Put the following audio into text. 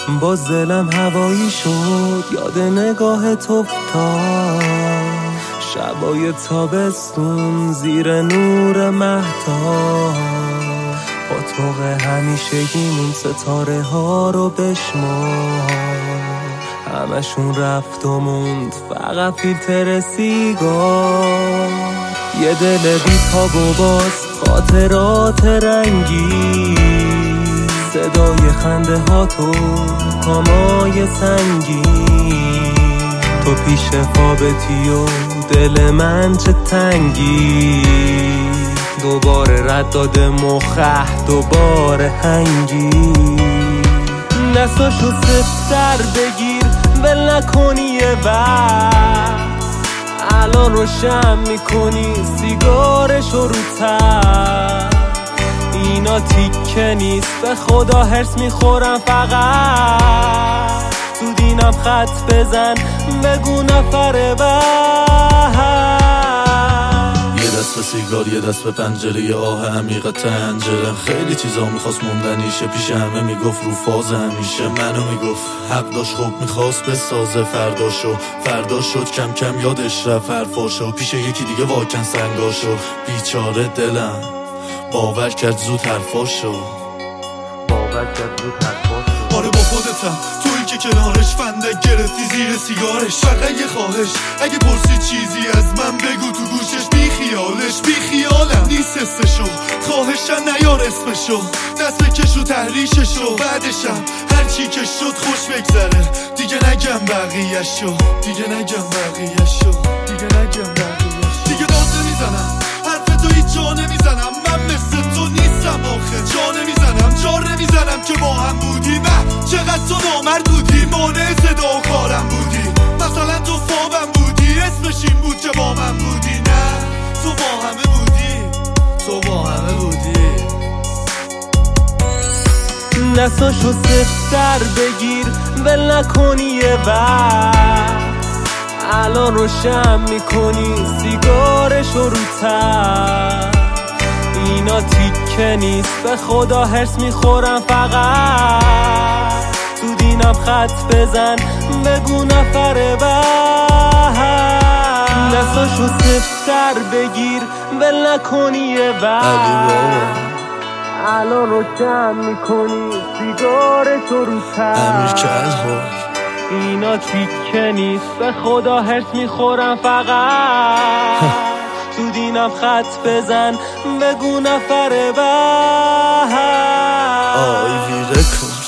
باز دلم هوایی شد، یاد نگاه تو افتاد. شبای تابستون زیر نور مهتاب، با طوق همیشگیمون ستاره ها رو بشمار. همشون رفت و موند فقط فیلتر سیگار. یه دل بی تاب و باز خاطرات رنگی، صدای خنده ها تو پامای سنگی. تو پیش خوابتی و دل من چه تنگی، دوباره رد داده مخه دوباره هنگی. نساشو سفتر بگیر ول نکنی یه وقت، الان روشن میکنی سیگارشو رو تر. اینا تیکه نیست به خدا هرس میخورم فقط. تو دینم خط بزن بگو نفر بعد. یه دست به سیگار یه دست به پنجره، یه آه عمیق تنجره. خیلی چیزا میخواست موندنیشه، پیش همه میگفت رو فاز همیشه. منو میگفت حق داشت، خوب میخواست بسازه فردا شد کم کم یادش رفت حرفاشو. پیش یکی دیگه واکن سنگاشو، بیچاره دلم باور کرد زود حرفاشو. آره با خودتم تویی که کنارش فندک گرفتی زیر سیگارش. فقط یه خواهش اگه پرسی چیزی از من بگو تو گوشش. بی خیالم نیست حسشو، خواهشن نیار اسمشو. دست بکشو تحریششو، بعدشم هر چی که شد خوش بگذره. دیگه نگم بقیهشو دیگه داد نمیزنم حرف تو هیچ جا نمیزنم. من مثل تو نیستم آخه، جا نمیزنم که با هم بودیم. چقدر تو نامرد بودی، مانع صدا و کارم بودی. مثلا تو خوابم بودی، اسمش این بود که با من بودی. نه تو با همه بودی. نساشو سفتر بگیر ول نکنی یه وقت، الان روشن میکنی سیگارشو رو تر. اینا تیکه نیست به خدا هرس میخورم فقط. تو دینم خط بزن بگو نفر بعد. نساشو سفتر بگیر ول نکنی یه وقت، الان روشن میکنی سیگارشو رو تر. اینا تیکه نیست به خدا هرس میخورم فقط. تو دینم خط بزن بگو نفر بعد. آی ویره کن